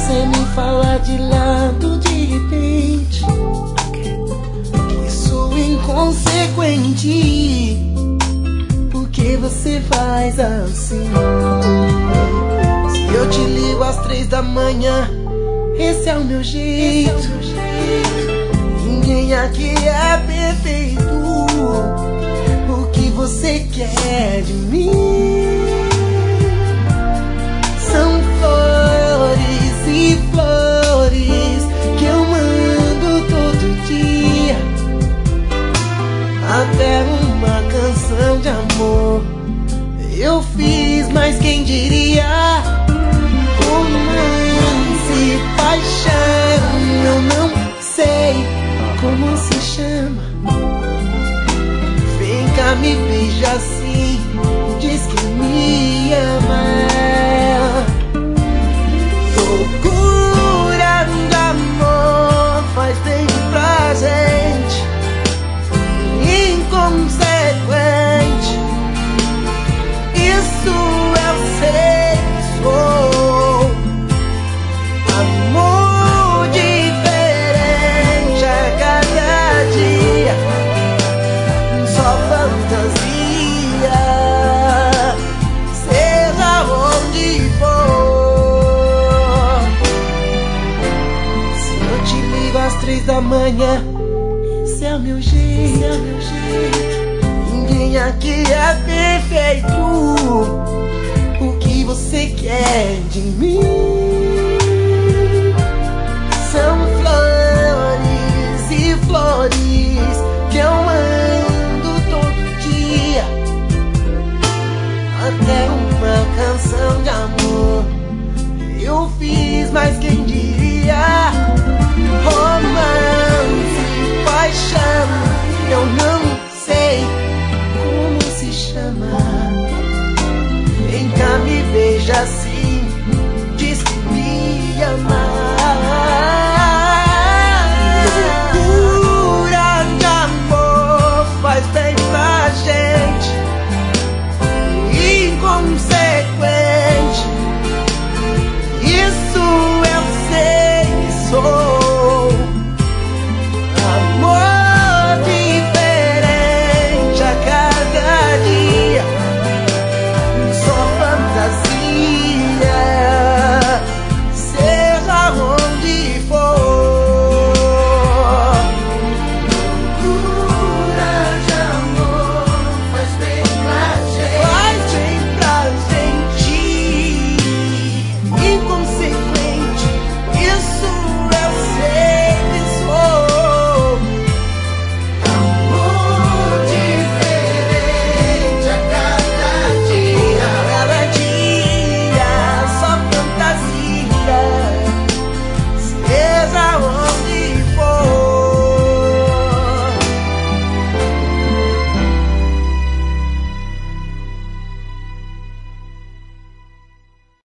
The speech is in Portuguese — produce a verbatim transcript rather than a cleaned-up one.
você me fala de lado de repente, que sou inconsequente. Por que você faz assim? Se eu te ligo às três da manhã, esse é o meu jeito. Ninguém aqui é perfeito. O que você quer de mim? São flores e flores que eu mando todo dia, até uma canção de amor eu fiz, mas quem diria? Romance, paixão, eu não sei como se chama. Vem cá, me beija assim, diz que me ama. Loucura de amor faz bem pra gente, inconsequente. Isso eu sei que sou. Amor diferente a cada dia, só fantasia, seja onde for. Se eu te ligo às três da manhã, esse é o meu jeito, é o meu jeito. Ninguém aqui é perfeito. O que você quer de mim? São flores e flores que eu ando todo dia, até uma canção de amor eu fiz, mas quem diria? Romance, paixão, eu não sei como se chama. Vem cá, me beija assim,